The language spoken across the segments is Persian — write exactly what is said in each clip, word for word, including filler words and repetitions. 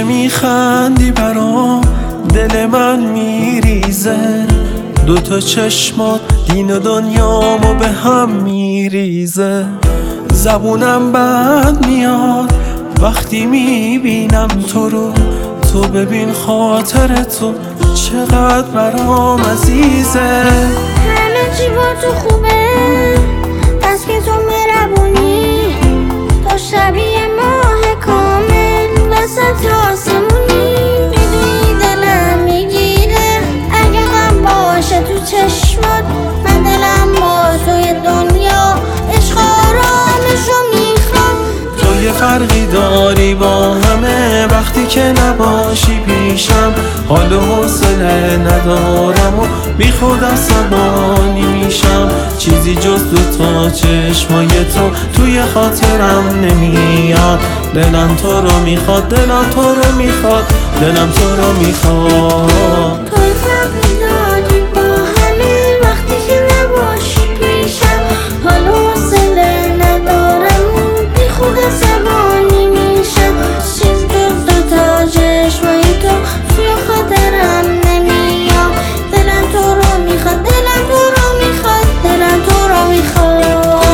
میخندی برام دل من میریزه، دوتا چشمات دین و دنیامو به هم میریزه. زبونم بند میاد وقتی میبینم تو رو، تو ببین خاطر تو چقدر برام عزیزه. همه چی با تو خوبه، بس که تو مهربونی، تو شبیه ماه کامل وسط آسمونی. میدونی دلم میگیره اگه غم باشه تو چشمات، من دلم با توی دنیا عشق آرامشو میخوام. تو یه فرقی داری با همه، وقتی که نباشی پیشم حال و حوصله ندارم و بی خود عصبانی میشم. چیزی جز دوتا چشمای تو توی خاطرم نمیاد. دلم تو رو میخواد، دلم تو رو میخواد، دلم تو رو میخواد. تو یه فرقی داری با همه، وقتی که نباشی پیشم حال و حوصله ندارم و بی خود عصبانی میشم. چیز جز دوتا چشمای تو توی خاطرم نمیاد. دلم تو رو میخواد، دلم تو رو میخواد، دلم تو رو میخواد.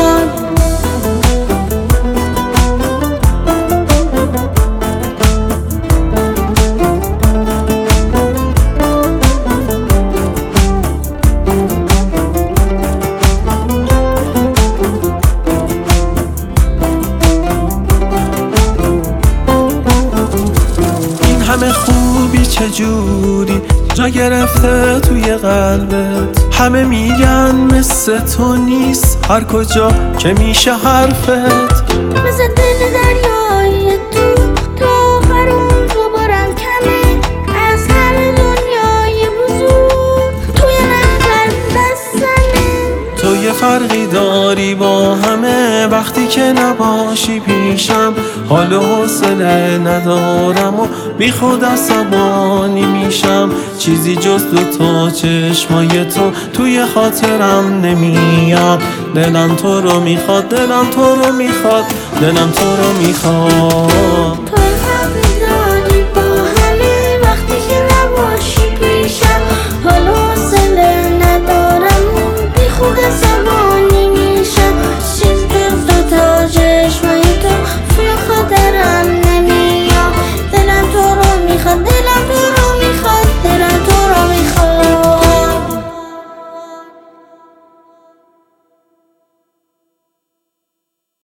همه خوبی چجوری جا گرفته توی قلبت، همه میگن مثل تو نیست هر کجا که میشه حرفت. مثل دل دریای تو، تو آخر اون دوبارم کمه از همه دنیای بزرگ، توی نفر بستنه. تو یه فرقی داری با همه، وقتی که نباشی پیشم حال و حوصله ندارم و بی خود عصبانی میشم. چیزی جز دوتا چشمای تو توی خاطرم نمیاد. دلم تو رو میخواد، دلم تو رو میخواد، دلم تو رو میخواد.